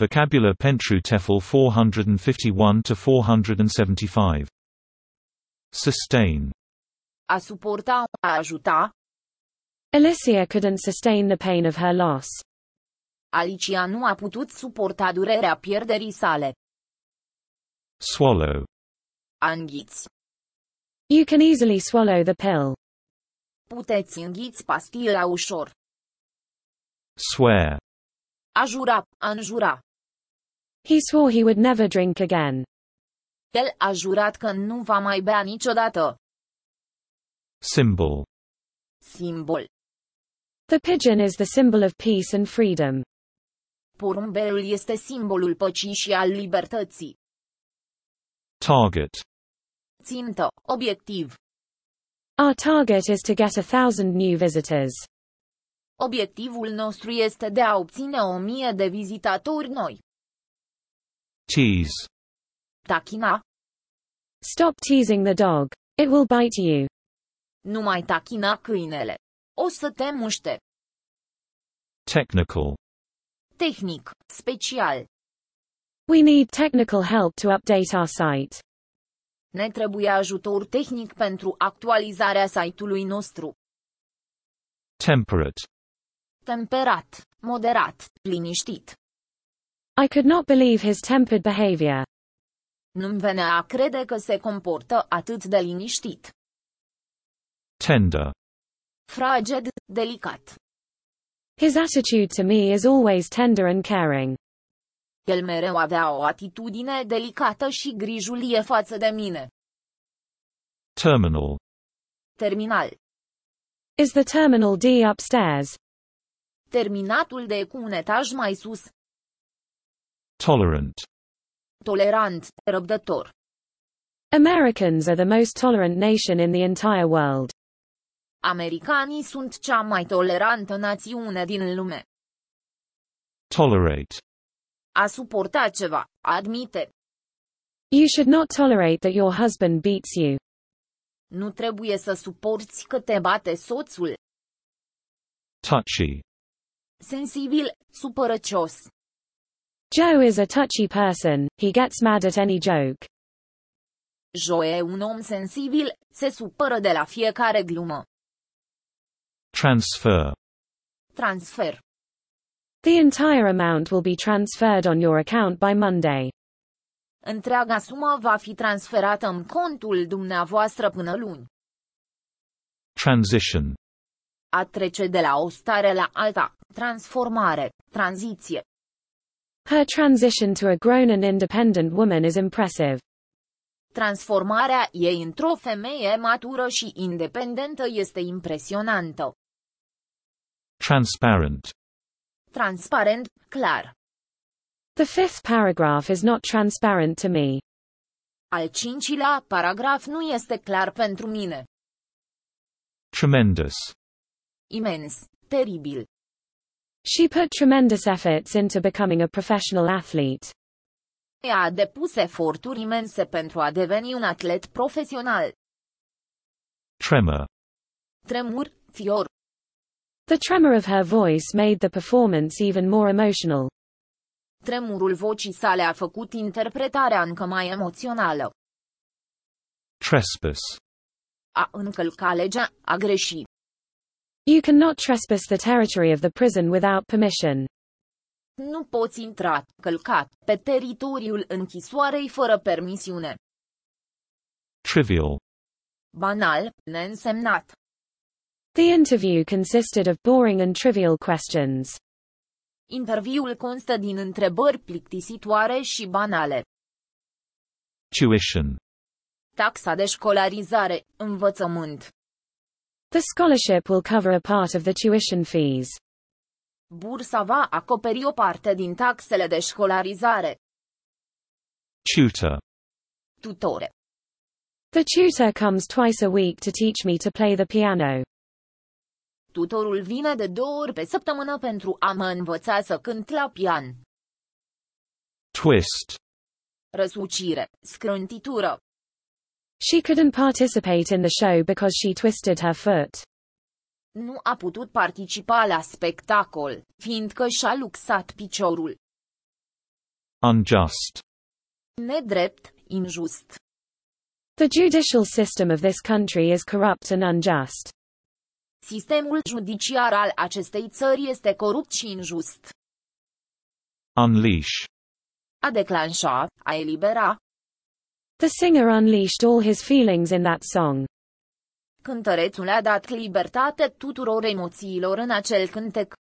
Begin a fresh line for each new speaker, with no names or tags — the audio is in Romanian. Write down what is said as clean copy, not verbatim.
Vocabulary Pentru TEFL 451 to 475. Sustain.
A suporta, a ajuta.
Alicia couldn't sustain the pain of her loss.
Alicia nu a putut suporta durerea pierderii sale.
Swallow.
A înghiți.
You can easily swallow the pill.
Puteți înghiți pastila ușor.
Swear.
A jura, a înjura.
He swore he would never drink again.
El a jurat că nu va mai bea niciodată.
Symbol.
Simbol.
The pigeon is the symbol of peace and freedom.
Porumbelul este simbolul păcii și al libertății.
Target.
Țintă, obiectiv.
Our target is to get 1,000 new visitors.
Obiectivul nostru este de a obține 1000 de vizitatori noi.
Tease.
Tachina.
Stop teasing the dog. It will bite you.
Nu mai tachina câinele. O să te muște.
Technical.
Tehnic, special.
We need technical help to update our site.
Ne trebuie ajutor tehnic pentru actualizarea site-ului nostru.
Temperate.
Temperat, moderat, liniștit.
I could not believe his tempered behavior.
Nu-mi venea a crede că se comportă atât de liniștit.
Tender.
Fraged, delicat.
His attitude to me is always tender and caring.
El mereu avea o atitudine delicată și grijulie față de mine.
Terminal.
Terminal.
Is the terminal D upstairs?
Terminatul D cu un etaj mai sus.
Tolerant.
Tolerant, răbdător.
Americans are the most tolerant nation in the entire world.
Americanii sunt cea mai tolerantă națiune din lume.
Tolerate.
A suporta ceva, admite.
You should not tolerate that your husband beats you.
Nu trebuie să suporți că te bate soțul.
Touchy.
Sensibil, supărăcios.
Joe is a touchy person, he gets mad at any joke.
Joe e un om sensibil, se supără de la fiecare glumă.
Transfer.
Transfer.
The entire amount will be transferred on your account by Monday.
Întreaga sumă va fi transferată în contul dumneavoastră până luni.
Transition.
A trece de la o stare la alta, transformare, tranziție.
Her transition to a grown and independent woman is impressive.
Transformarea ei într-o femeie matură și independentă este impresionantă.
Transparent.
Transparent, clar.
The fifth paragraph is not transparent to me.
Al cincilea paragraf nu este clar pentru mine.
Tremendous.
Imens, teribil.
She put tremendous efforts into becoming a professional athlete.
Ea a depus eforturi imense pentru a deveni un atlet profesional.
Tremor.
Tremur, fior.
The tremor of her voice made the performance even more emotional.
Tremurul vocii sale a făcut interpretarea încă mai emoțională.
Trespass.
A încălca legea, a greși.
You cannot trespass the territory of the prison without permission.
Nu poți intra, călca, pe teritoriul închisoarei fără permisiune.
Trivial.
Banal, neînsemnat.
The interview consisted of boring and trivial questions.
Interviul constă din întrebări plictisitoare și banale.
Tuition.
Taxa de școlarizare, învățământ.
The scholarship will cover a part of the tuition fees.
Bursa va acoperi o parte din taxele de școlarizare.
Tutor.
Tutore.
The tutor comes twice a week to teach me to play the piano.
Tutorul vine de 2 ori pe săptămână pentru a mă învăța să cânt la pian.
Twist.
Răsucire, scrântitură.
She couldn't participate in the show because she twisted her foot.
Nu a putut participa la spectacol, fiindcă și-a luxat piciorul.
Unjust.
Nedrept, injust.
The judicial system of this country is corrupt and unjust.
Sistemul judiciar al acestei țări este corupt și injust.
Unleash.
A declanșa, a elibera.
The singer unleashed all his feelings in that song.
Cântărețul a dat libertate tuturor emoțiilor în acel cântec.